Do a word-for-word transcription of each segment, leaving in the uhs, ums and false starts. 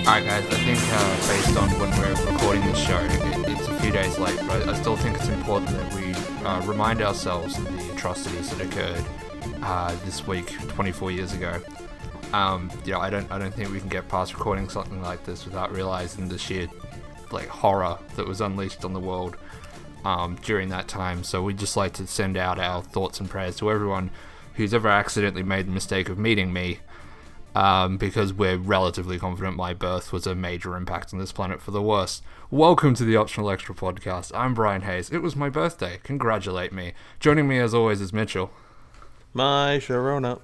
Alright guys, I think uh, based on when we're recording this show, it, it's a few days late, but I still think it's important that we uh, remind ourselves of the atrocities that occurred uh, this week, twenty-four years ago. Um, you know, I don't, I don't think we can get past recording something like this without realizing the sheer, like, horror that was unleashed on the world um, during that time. So we'd just like to send out our thoughts and prayers to everyone who's ever accidentally made the mistake of meeting me. Um, because we're relatively confident my birth was a major impact on this planet for the worse. Welcome to the Optional Extra Podcast. I'm Brian Hayes. It was my birthday. Congratulate me. Joining me as always is Mitchell. My Sharona.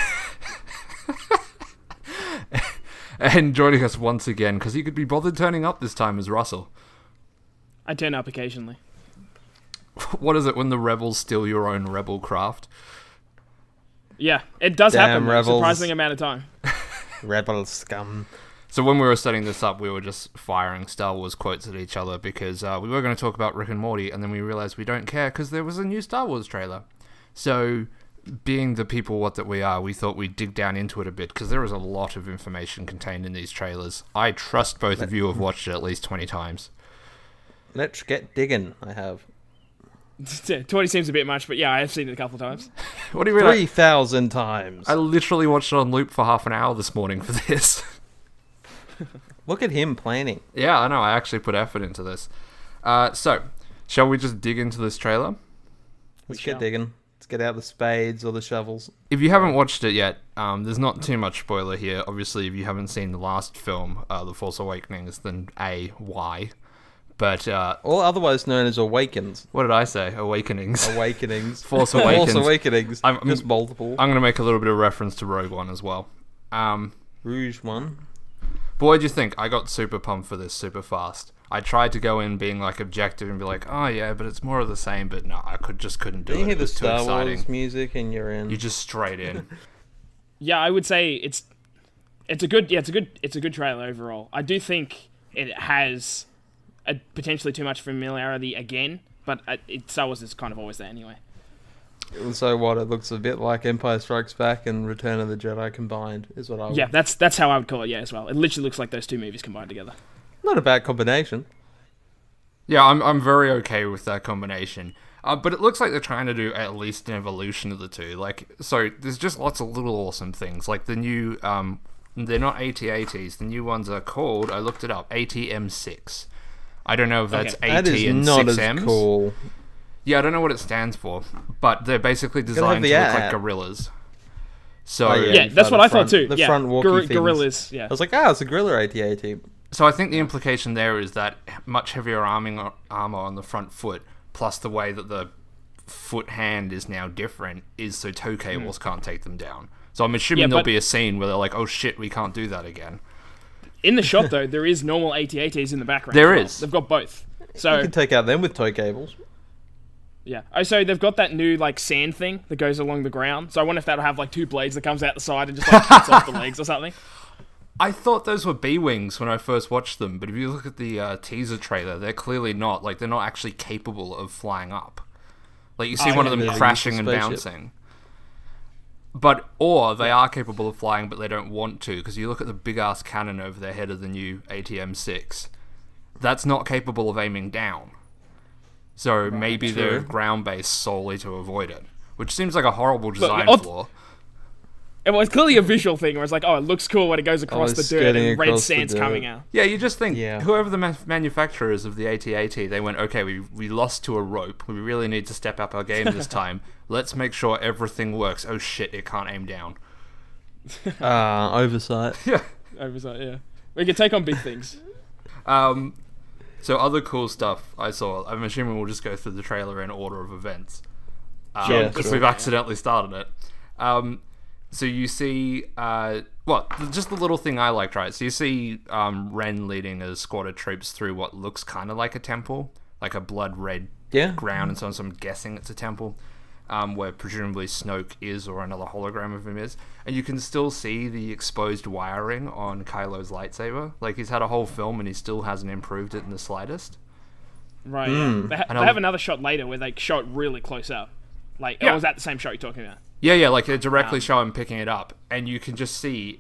And joining us once again, because he could be bothered turning up this time, is Russell. I turn up occasionally. What is it when the rebels steal your own rebel craft? Yeah, it does Damn happen. rebels. A surprising amount of time. Rebel scum. So when we were setting this up, we were just firing Star Wars quotes at each other because uh, we were going to talk about Rick and Morty, and then we realized we don't care because there was a new Star Wars trailer. So, being the people what that we are, we thought we'd dig down into it a bit because there is a lot of information contained in these trailers. I trust both of you have watched it at least twenty times. Let's get digging, I have. twenty seems a bit much, but yeah, I have seen it a couple of times. What do you mean? three thousand times. I literally watched it on loop for half an hour this morning for this. Look at him planning. Yeah, I know. I actually put effort into this. Uh, so, shall we just dig into this trailer? Let's Shall. get digging. Let's get out the spades or the shovels. If you haven't watched it yet, um, there's not too much spoiler here. Obviously, if you haven't seen the last film, uh, The Force Awakens, then A, why? But, uh... Or otherwise known as Awakens. what did I say? Awakenings. Awakenings. Force Awakens. Force Awakenings. I'm- Just multiple. I'm going to make a little bit of reference to Rogue One as well. Um, Rouge one. but what do you think? I got super pumped for this super fast. I tried to go in being, like, objective and be like, oh, yeah, but it's more of the same, but no, I could just couldn't do Do you it. hear It the was too Star exciting. Wars music and you're in? You just straight in. Yeah, I would say it's it's a good yeah, it's a good it's a good trailer overall. I do think it has a, potentially too much familiarity again, but uh, it, Star Wars is kind of always there anyway. So what? It looks a bit like Empire Strikes Back and Return of the Jedi combined, is what I would... Yeah, that's that's how I would call it. Yeah, as well. It literally looks like those two movies combined together. Not a bad combination. Yeah, I'm I'm very okay with that combination. Uh, but it looks like they're trying to do at least an evolution of the two. Like, so there's just lots of little awesome things. Like the new, um, they're not A T A Ts. The new ones are called, I looked it up, A T M six. I don't know if that's Okay. AT That is and not six as M's. cool. Yeah, I don't know what it stands for, but they're basically have designed the to look ad. like gorillas. So, Oh, Yeah, Yeah, that's the what I front- thought too. the yeah, front walkie Gor- things. gorillas. Yeah, I was like, ah, it's a gorilla A T A T. so I think the implication there is that much heavier arming armor on the front foot, plus the way that the foot hand is now different, is so tow cables can't take them down. So I'm assuming Yeah, there'll but- be a scene where they're like, oh shit, we can't do that again. in the shot though, there is normal A T A Ts in the background. There as well. is. They've got both. You So can take out them with tow cables. yeah. Oh, so they've got that new like sand thing that goes along the ground. So I wonder if that'll have like two blades that comes out the side and just like cuts off the legs or something. I thought those were B-Wings when I first watched them, but if you look at the uh, teaser trailer, they're clearly not. Like, they're not actually capable of flying up. Like, you see Oh, one yeah, of them yeah. crashing and Spaceship. bouncing. But, or they are capable of flying, but they don't want to, because you look at the big-ass cannon over their head of the new A T M six. That's not capable of aiming down. So maybe they're true. ground-based solely to avoid it, which seems like a horrible design I'll- flaw. And well, it's clearly a visual thing where it's like, oh, it looks cool when it goes across Oh, the it's dirt skirting and red across the sand's dirt. coming out. Yeah, you just think, Yeah. whoever the ma- manufacturers of the A T A T, they went, okay, we we lost to a rope. We really need to step up our game this time. Let's make sure everything works. Oh shit, it can't aim down. Ah, oversight. Yeah. Oversight, yeah. We can take on big things. Um, so other cool stuff I saw. I'm assuming we'll just go through the trailer in order of events. Um, Yeah, because sure. we've accidentally started it. Um, so you see, uh, well, just the little thing I liked, right? So you see um, Ren leading a squad of troops through what looks kind of like a temple, like a blood red Yeah. ground, and so, on, so I'm guessing it's a temple, um, where presumably Snoke is, or another hologram of him is, and you can still see the exposed wiring on Kylo's lightsaber. Like, he's had a whole film and he still hasn't improved it in the slightest. Right, Mm. yeah. They, ha- And they I'll- have another shot later where they show it really close up. Like, Yeah. or was that the same shot you're talking about? Yeah, yeah, like they directly Um, show him picking it up, and you can just see, like,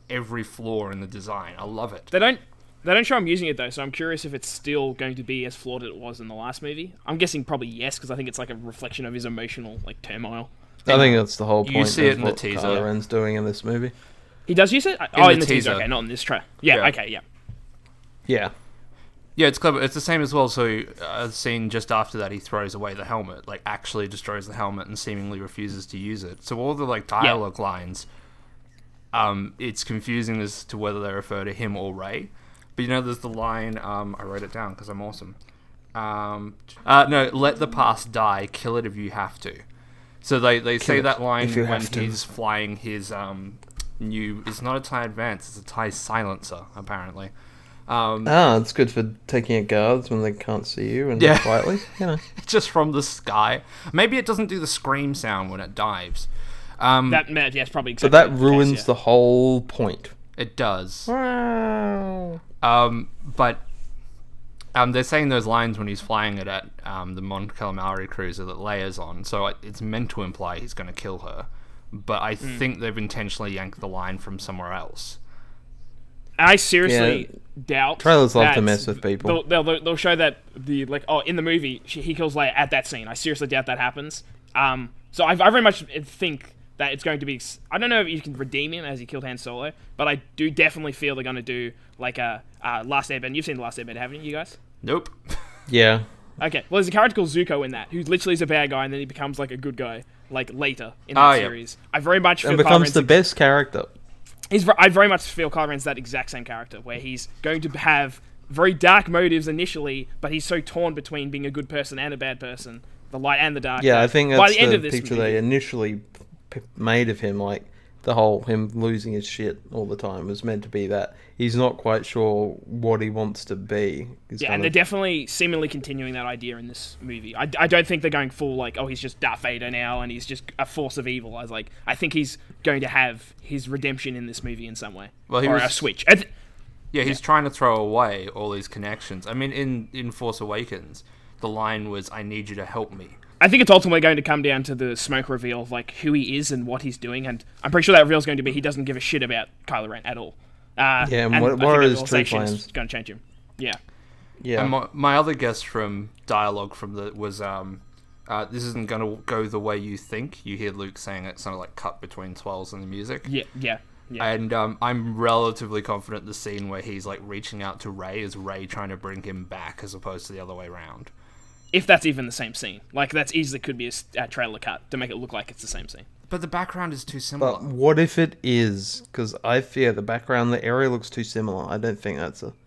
every flaw in the design. I love it. They don't they don't show him using it though, so I'm curious if it's still going to be as flawed as it was in the last movie. I'm guessing probably yes, because I think it's like a reflection of his emotional like turmoil. I think that's the whole You point see it of in the what teaser. Kylo Ren's doing in this movie. He does use it? oh, the in the teaser. teaser. Okay, not in this trailer. Yeah, Yeah. okay, yeah. Yeah. Yeah, it's clever. It's the same as well. So, a scene just after that, he throws away the helmet, like actually destroys the helmet and seemingly refuses to use it. So all the like dialogue lines, um, it's confusing as to whether they refer to him or Rey. But you know, there's the line. Um, I wrote it down because I'm awesome. Um, uh, no, let the past die. Kill it if you have to. So they they say it that line if you when have to. he's flying his um new. It's not a TIE Advance. It's a TIE Silencer, apparently. Um, Ah, it's good for taking out guards when they can't see you and Yeah. quietly, you know. just from the sky. Maybe it doesn't do the scream sound when it dives. Um, That yeah, it's probably But exactly that the case, ruins yeah. the whole point. it does. Wow. Um, but um, they're saying those lines when he's flying it at um, the Mon Calamari cruiser that Leia's on, so it- it's meant to imply he's going to kill her. But I Hmm. think they've intentionally yanked the line from somewhere else. I seriously doubt. Trailers love to that mess with people. They'll, they'll, they'll show that the like oh in the movie she, he kills Leia at that scene. I seriously doubt that happens. Um, so I, I very much think that it's going to be. I don't know if you can redeem him as he killed Han Solo, but I do definitely feel they're going to do like a uh, Last Airbender. You've seen the Last Airbender, haven't you guys? Nope. Yeah. Okay, well, there's a character called Zuko in that, who literally is a bad guy, and then he becomes like a good guy, like later in that Oh, yeah. series. I very much feel And Kylo becomes Ren's the best character. He's. ver- I very much feel Kylo Ren's that exact same character, where he's going to have very dark motives initially, but he's so torn between being a good person and a bad person, the light and the dark. Yeah, that I think by that's the end the of this picture movie, they initially p- made of him. Like, the whole him losing his shit all the time was meant to be that. He's not quite sure what he wants to be. He's yeah, kind and they're of- definitely seemingly continuing that idea in this movie. I, I don't think they're going full like, oh, he's just Darth Vader now and he's just a force of evil. I was like, I think he's going to have his redemption in this movie in some way, Well, he or was- a switch. I th- Yeah, he's trying to throw away all these connections. I mean, in, in Force Awakens, the line was, I need you to help me. I think it's ultimately going to come down to the smoke reveal of like who he is and what he's doing, and I'm pretty sure that reveal is going to be he doesn't give a shit about Kylo Ren at all. Uh, Yeah, and and what- I what think are that his true realization is plans? going to change him. Yeah, yeah. And my, my other guess from dialogue from the was um, uh, this isn't going to go the way you think. You hear Luke saying it, sort of like cut between swells in the music. yeah, yeah, yeah. And um, I'm relatively confident the scene where he's like reaching out to Rey is Rey trying to bring him back as opposed to the other way around. If that's even the same scene, like that's easily could be a, s- a trailer cut to make it look like it's the same scene. But the background is too similar. But what if it is? Because I fear the background, the area looks too similar. I don't think that's a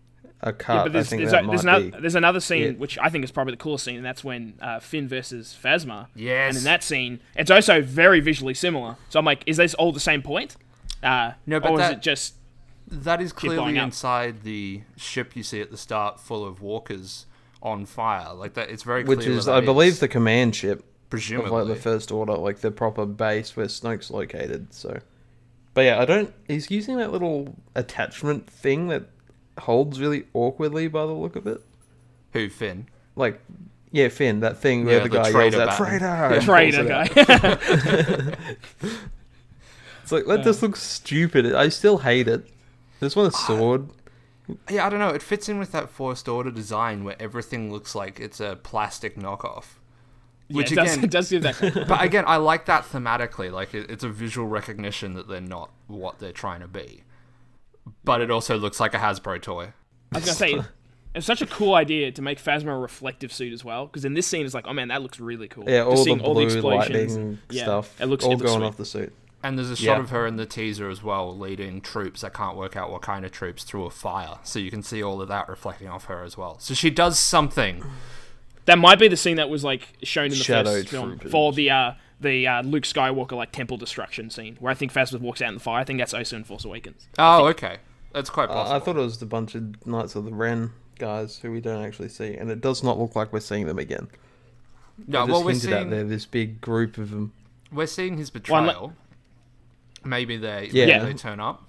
a cut. Yeah, but I there's, think there's, that a, there's, might another, be. there's another scene Yeah. which I think is probably the coolest scene, and that's when uh, Finn versus Phasma. Yes. And in that scene, it's also very visually similar. So I'm like, is this all the same point? Uh, No, but or that- is it just That is blowing clearly up. inside the ship you see at the start, full of walkers on fire. Like that, it's very clear. Which is, that I that believe, is, the command ship presumably. of like the First Order, like the proper base where Snoke's located. So, but yeah, I don't. He's using that little attachment thing that holds really awkwardly by the look of it. Who Finn? Like, yeah, Finn, that thing where Yeah, the the guy yells traitor out button. "traitor," Yeah. and Trader pulls it guy? out. It's like that just looks stupid. I still hate it. This one a sword. Yeah, I don't know. It fits in with that First Order design where everything looks like it's a plastic knockoff. Which yeah, it does, again, it does give that. but again, I like that thematically. Like it, it's a visual recognition that they're not what they're trying to be. But it also looks like a Hasbro toy. I was gonna say, it's such a cool idea to make Phasma a reflective suit as well. Because in this scene, it's like, oh man, that looks really cool. Yeah, Just all the seeing blue lightning Yeah, stuff. It looks all it looks going sweet. off the suit. And there's a shot Yeah. of her in the teaser as well, leading troops that can't work out what kind of troops through a fire. So you can see all of that reflecting off her as well. So she does something. That might be the scene that was like shown in the Shadow first film troopers. for the uh, the uh, Luke Skywalker like temple destruction scene, where I think Phasma walks out in the fire. I think that's also in Force Awakens. Oh, okay. That's quite Uh, possible. I thought it was the bunch of Knights of the Ren guys who we don't actually see, and it does not look like we're seeing them again. no, They well, just we're hinted at seeing, there this big group of them. we're seeing his Well, betrayal. Maybe they, Yeah. maybe they turn up.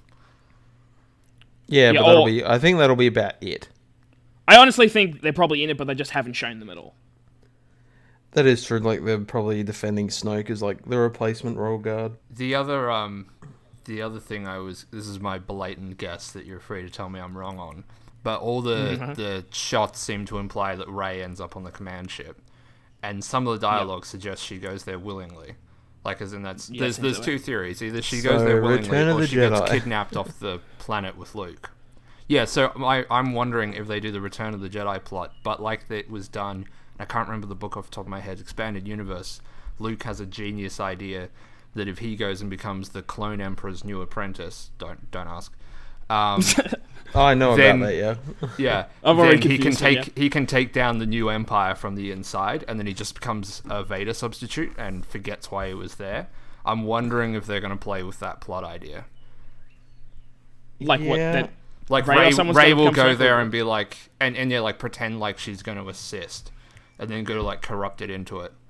Yeah, Yeah, but that'll or- be. I think that'll be about it. I honestly think they're probably in it, but they just haven't shown them at all. That is true. Like they're probably defending Snoke as like the replacement royal guard. The other, um, the other thing I was, this is my blatant guess that you're free to tell me I'm wrong on, but all the Mhm. the shots seem to imply that Rey ends up on the command ship, and some of the dialogue suggests she goes there willingly. Like, as in that's Yeah, there's seems there's that two way. theories. Either she So, goes there willingly, Return of or the she gets Jedi. kidnapped off the planet with Luke. Yeah, so I, I'm wondering if they do the Return of the Jedi plot, but like it was done, I can't remember the book off the top of my head, Expanded Universe, Luke has a genius idea that if he goes and becomes the clone Emperor's new apprentice, don't don't ask, um, Oh, I know Then- about that, yeah. yeah, I'm then already he can confused, take so he can take down the new Empire from the inside, and then he just becomes a Vader substitute and forgets why he was there. I'm wondering if they're going to play with that plot idea. Like what? Yeah. That Like Rey or Ray, someone's Ray gonna will come go circle there it. and be like, and, and yeah, like pretend like she's going to assist, and then go to like corrupt it into it.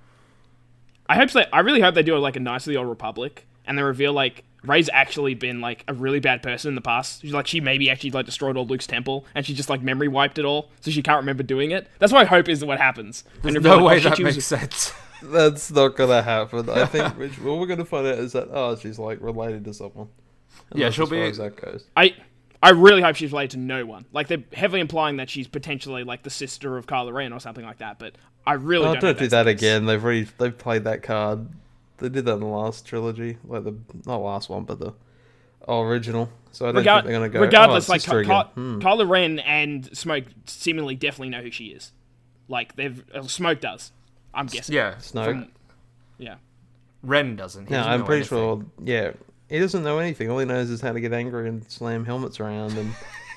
I hope so. I really hope they do it like a Knights of the Old Republic, and they reveal like Rey's actually been like a really bad person in the past. She's like she maybe actually like destroyed all Luke's temple, and she just like memory wiped it all, so she can't remember doing it. That's what I hope is what happens. There's And no reveal, like, way oh, she that chooses- makes sense. That's not gonna happen. I think which, what we're gonna find out is that, oh, she's like related to someone. And Yeah, that's she'll as far be- as that goes. I I really hope she's related to no one. Like they're heavily implying that she's potentially like the sister of Kylo Ren or something like that. But I really Oh, don't, don't hope do that's that the case. again. They've already they've played that card. They did that in the last trilogy, like the not last one, but the original. So I don't Regard- think they're gonna go. regardless, oh, like sister Ky- Ky- again. Hmm. Kylo Ren and Smoke seemingly definitely know who she is. Like they've uh, Smoke does. I'm guessing. Yeah, Snoke. From- yeah. Ren doesn't. He No, doesn't I'm know pretty anything. sure. Yeah, he doesn't know anything. All he knows is how to get angry and slam helmets around and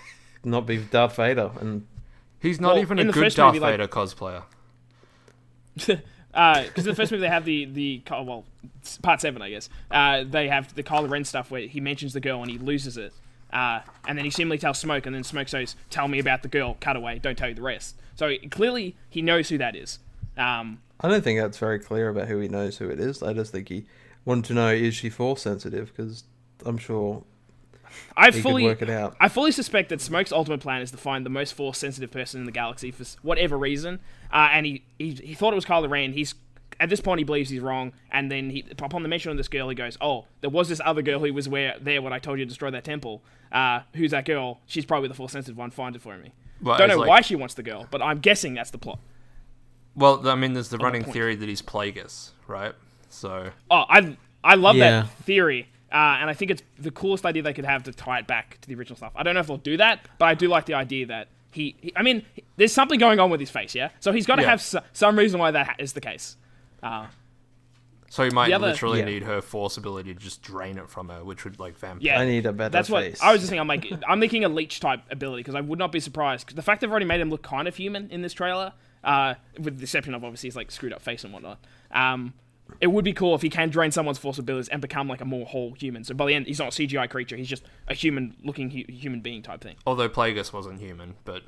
not be Darth Vader. And He's not Well, even in a the good first Darth movie, like- Vader cosplayer. Because in the first movie they have the the well, it's part seven I guess. Uh, they have the Kylo Ren stuff where he mentions the girl and he loses it, uh, and then he seemingly tells Smoke, and then Smoke says, "Tell me about the girl." Cut away. Don't tell you the rest. So clearly he knows who that is. Um, I don't think that's very clear about who he knows who it is. I just think he wanted to know, is she force sensitive? Because I'm sure I he fully could work it out. I fully suspect that Smoke's ultimate plan is to find the most force-sensitive person in the galaxy for s- whatever reason, uh, and he, he he thought it was Kylo Ren. He's at this point he believes he's wrong, and then he upon the mention of this girl, he goes, "Oh, there was this other girl who was where there when I told you to destroy that temple. Uh, who's that girl? She's probably the force-sensitive one. Find it for me." Well, Don't it's know like- why she wants the girl, but I'm guessing that's the plot. Well, I mean, there's the my running point. theory that he's Plagueis, right? So Oh, I I love Yeah. that theory. Uh, and I think it's the coolest idea they could have to tie it back to the original stuff. I don't know if they'll do that, but I do like the idea that he, he I mean, there's something going on with his face, yeah? So he's got to Yeah. have s- some reason why that ha- is the case. Uh, So he might The other- literally Yeah. need her force ability to just drain it from her, which would like vampire. yeah. I need a better That's what face. I was just thinking. I'm like, I'm thinking a leech type ability because I would not be surprised. 'Cause the fact they've already made him look kind of human in this trailer, uh, with the exception of obviously his like screwed up face and whatnot. Um, it would be cool if he can drain someone's force abilities and become like a more whole human. So by the end, he's not a C G I creature. He's just a human-looking hu- human being type thing. Although Plagueis wasn't human, but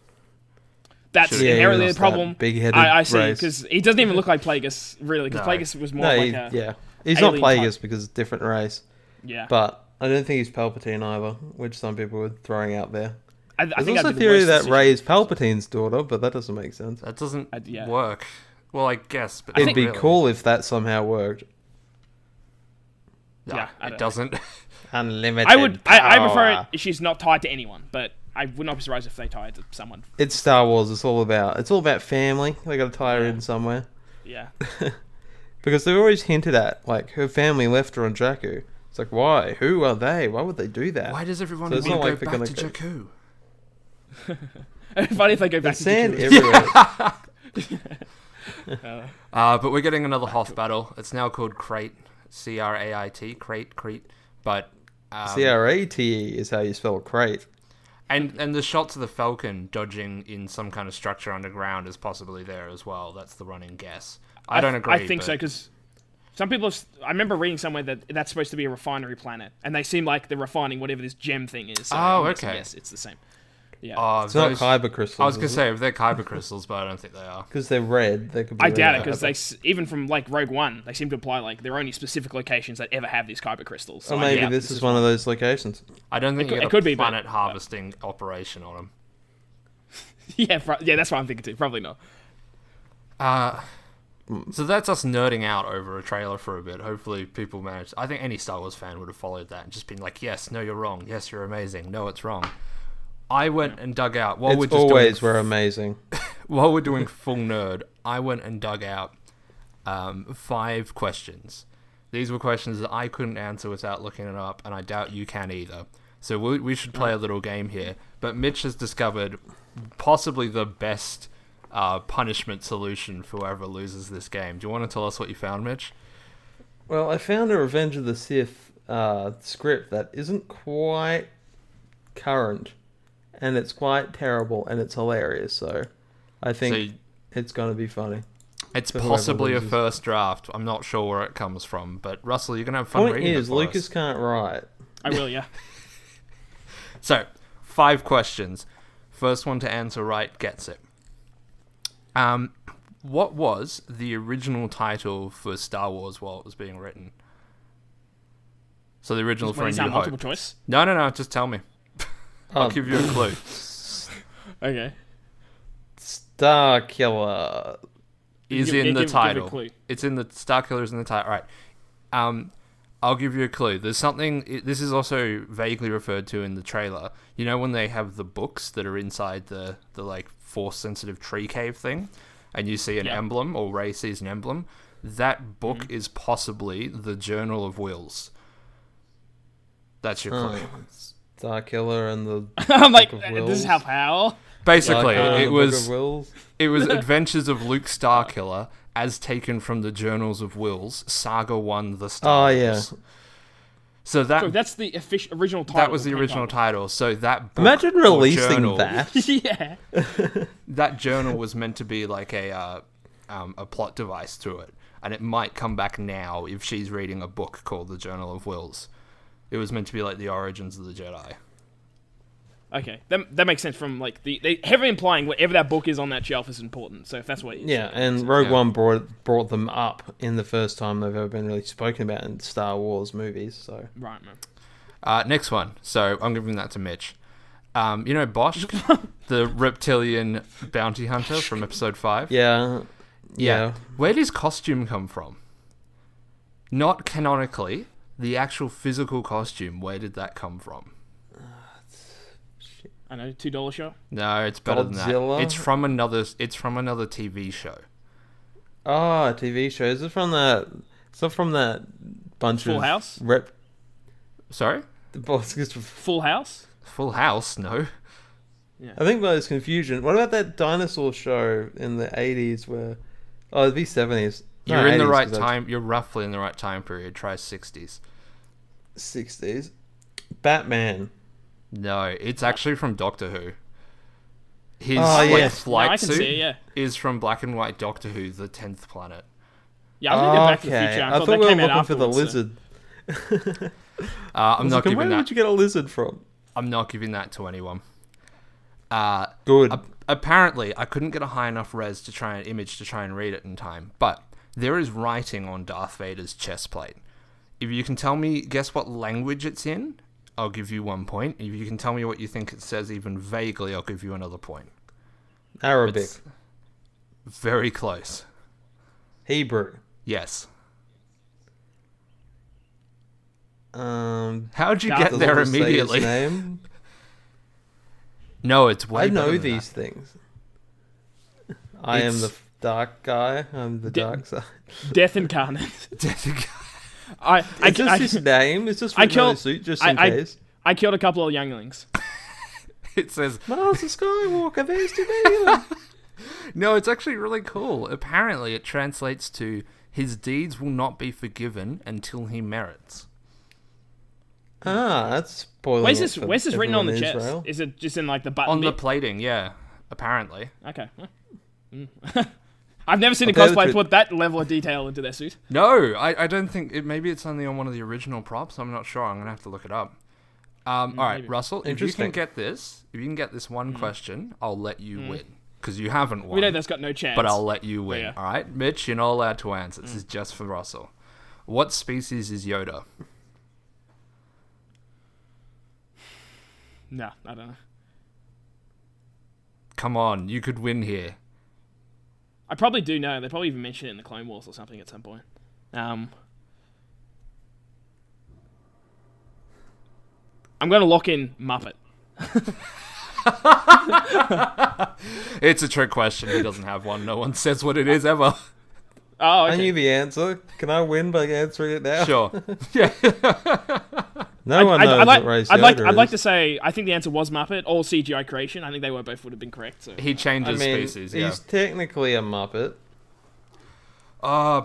That's Sure. Yeah, he inherently was the problem. that big-headed I, I see race. because he doesn't even look like Plagueis really. Because No. Plagueis was more No, like he- a yeah, he's not alien Plagueis type. because it's a different race. yeah. But I don't think he's Palpatine either, which some people were throwing out there. I, I There's think also that'd a be the theory worst that decision. Rey is Palpatine's daughter, but that doesn't make sense. that doesn't Uh, yeah. work. Well, I guess, but It'd not be really. cool if that somehow worked. No, Yeah, I it don't- doesn't. Unlimited. I would. I, I power. prefer it if she's not tied to anyone, but I would not be surprised if they tie it to someone. It's Star Wars. It's all about. It's all about family. They got to tie her Yeah. in somewhere Yeah. because they've always hinted at like her family left her on Jakku. It's like, why? Who are they? Why would they do that? Why does everyone So it's want to not go like back they're to gonna Jakku? Funny if they go back There's to sand Jakku. everywhere. Uh, but we're getting another Hoth battle. It's now called Crate, C R A I T, Crate, Crete. But um, C R A T E is how you spell crate. and and the shots of the Falcon dodging in some kind of structure underground is possibly there as well. That's the running guess. I, don't agree. I think but so because some people. Have, I remember reading somewhere that that's supposed to be a refinery planet, and they seem like they're refining whatever this gem thing is. So Oh, I'm guessing, okay. Yes, it's the same. Yeah. Oh, It's those- not kyber crystals. I was gonna say if they're kyber crystals, but I don't think they are. because they're red. They could be I doubt red it because kyber. they s- even from like Rogue One, they seem to imply like there are only specific locations that ever have these kyber crystals. So Or I maybe doubt this is one of those locations. I don't think It you could- get it could a be, but- planet harvesting operation on them. yeah, pro- yeah, that's what I'm thinking too. Probably not. Uh, So that's us nerding out over a trailer for a bit. Hopefully people manage. I think any Star Wars fan would have followed that and just been like, yes, no, you're wrong. Yes, you're amazing. No, it's wrong. I went and dug out while it's we're just always doing, were amazing. while we're doing full nerd. I went and dug out um, five questions. These were questions that I couldn't answer without looking it up, and I doubt you can either. So we we should play a little game here. But Mitch has discovered possibly the best uh, punishment solution for whoever loses this game. Do you want to tell us what you found, Mitch? Well, I found a Revenge of the Sith uh, script that isn't quite current, and it's quite terrible, and it's hilarious. So I think So you- it's going to be funny. It's For whoever possibly a loses. first draft. I'm not sure where it comes from, but Russell, you're gonna have fun Point reading is, it for Lucas us. can't write. I will, yeah. So, five questions. First one to answer right gets it. Um, what was the original title for Star Wars while it was being written? So the original When for A it's New not multiple Hope. choice. No, no, no. Just tell me. I'll Um, give you a clue. Okay. Star Killer. Is Give- in give- the give a title. clue. It's in the Star Killer's in the title. Right. Um, I'll give you a clue. There's something. It, this is also vaguely referred to in the trailer. You know when they have the books that are inside the the like force sensitive tree cave thing, and you see an Yeah. emblem, or Rey sees an emblem. That book Mm-hmm. is possibly the Journal of Wills. That's your clue. Oh, Star Killer and the I'm like, Book of this is Wills. how how. Basically, Star Killer and it the was. Book of Wills. It was Adventures of Luke Starkiller, as taken from the Journals of Wills, Saga One: The Star Oh, yeah. Wars. So that So that's the official original title. that was the pen original title. So that book Imagine or releasing journal, that. yeah. That journal was meant to be like a uh, um, a plot device to it, and it might come back now if she's reading a book called The Journal of Wills. It was meant to be like the origins of the Jedi. Okay, that that makes sense from like the they heavily implying whatever that book is on that shelf is important. So if that's what it is, Yeah, and Rogue Yeah. One brought brought them up in the first time they've ever been really spoken about in Star Wars movies. So right, man. Uh, next one. So I'm giving that to Mitch. Um, you know Bosch, the reptilian bounty hunter from Episode Five. yeah, Yeah. yeah. Where did his costume come from? Not canonically, the actual physical costume. Where did that come from? I know, two dollar show. No, it's better than Godzilla? that. It's from another. It's from another T V show. Oh, T V show. Is it from that? Is it from that bunch Full of House? rep? Sorry, I Full House. Full House. No, think there's confusion. What about that dinosaur show in the eighties where? Oh, it'd be seventies. you're in the right time. You're roughly in the right time period. Try sixties. Sixties. Batman. No, it's actually from Doctor Who. His Oh, like, yes. flight No, I can suit see it, yeah. is from Black and White Doctor Who, the tenth planet. Yeah, I was gonna go Back to the Okay, Future. I, I thought thought that we were came out looking for the afterwards, so- lizard. Uh, I I'm was not like, giving where that. would you get a lizard from? I'm not giving that to anyone. Uh, Good. a- apparently, I couldn't get a high enough res to try an image to try and read it in time, but there is writing on Darth Vader's chest plate. If you can tell me, guess what language it's in, I'll give you one point. If you can tell me what you think it says even vaguely, I'll give you another point. Arabic. It's very close. Hebrew. Yes. Um, How'd you Darth get doesn't there just say his immediately? name. No, it's way I better know than these that. things. I am It's- the f- dark guy. I'm the Di- dark side. Death Incarnate. Death- I I, Is this I, his name? Is this I written on killed- his suit just I- in I- case? I killed a couple of younglings. it says Master Skywalker, there's too many of them. no. It's actually really cool. Apparently, it translates to his deeds will not be forgiven until he merits. Ah, that's spoiling. Where's it this? for Where's this written on the everyone in chest? Israel. Is it just in like the button On the bit? plating, yeah. Apparently. Okay. Mm. I've never seen a I'll tell you the cosplayer truth. put that level of detail into their suit. No, I, I don't think it. Maybe it's only on one of the original props. I'm not sure. I'm gonna have to look it up. Um, all right, maybe. Russell. If you Interesting. can get this, if you can get this one question, I'll let you win because you haven't won. We know that's got no chance. but I'll let you win. yeah. All right, Mitch, you're not allowed to answer. This is just for Russell. What species is Yoda? No, I don't know. Come on, you could win here. I probably do know. They probably even mentioned it in the Clone Wars or something at some point. Um, I'm going to lock in Muppet. It's a trick question. He doesn't have one. No one says what it is ever. Oh, okay. I knew the answer. Can I win by answering it now? Sure. Yeah. No one I'd, knows I'd, like, what Race I'd like. Yoda I'd like is. to say I think the answer was Muppet or C G I creation. I think they were both would have been correct. So He I changes mean, species. he's Yeah. technically a Muppet. Uh,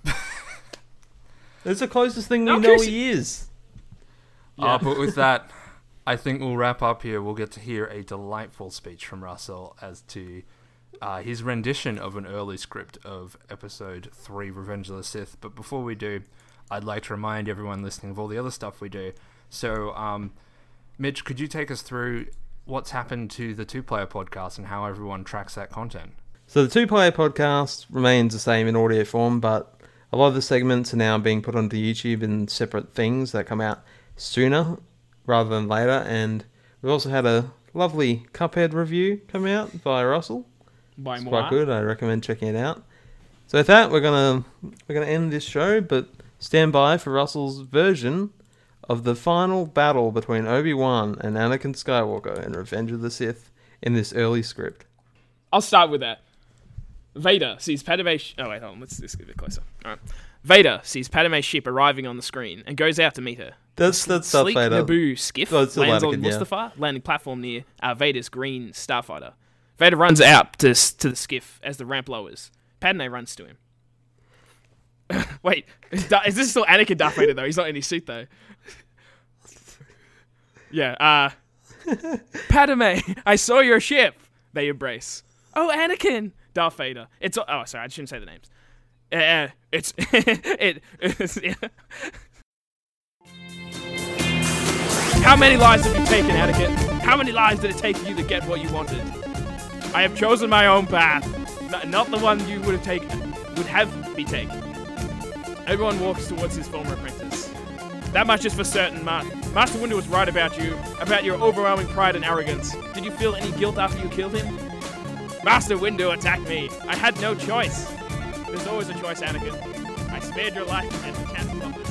It's the closest thing we No, know Chris- he is. uh, but with that, I think we'll wrap up here. We'll get to hear a delightful speech from Russell as to uh, his rendition of an early script of Episode three, Revenge of the Sith. But before we do, I'd like to remind everyone listening of all the other stuff we do. So, um, Mitch, could you take us through what's happened to the Two Player Podcast and how everyone tracks that content? So the two-player podcast remains the same in audio form, but a lot of the segments are now being put onto YouTube in separate things that come out sooner rather than later. And we've also had a lovely Cuphead review come out by Russell. by It's moi. quite good. I recommend checking it out. So with that, we're gonna we're gonna end this show, but stand by for Russell's version of the final battle between Obi-Wan and Anakin Skywalker in Revenge of the Sith in this early script. I'll start with that. Vader sees Padme's... Sh- oh, wait, hold on. Let's, let's get a bit closer. All right. Vader sees Padme's ship arriving on the screen and goes out to meet her. That's that's Darth Sleek Vader. Naboo skiff Oh, it's still lands Anakin, on yeah. Mustafar, landing platform near uh, Vader's green starfighter. Vader runs out to, s- to the skiff as the ramp lowers. Padme runs to him. Wait, is, Da- is this still Anakin Darth Vader, though? He's not in his suit, though. Yeah, uh... Padme, I saw your ship. They embrace. Oh, Anakin! Darth Vader. It's... Oh, sorry, I shouldn't say the names. Uh, it's... it, it's yeah. How many lives have you taken, Anakin? How many lives did it take for you to get what you wanted? I have chosen my own path, N- not the one you would have taken, would have me take. Everyone walks towards his former apprentice. That much is for certain, Ma- Master Windu was right about you, about your overwhelming pride and arrogance. Did you feel any guilt after you killed him? Master Windu attacked me. I had no choice. There's always a choice, Anakin. I spared your life and the chance of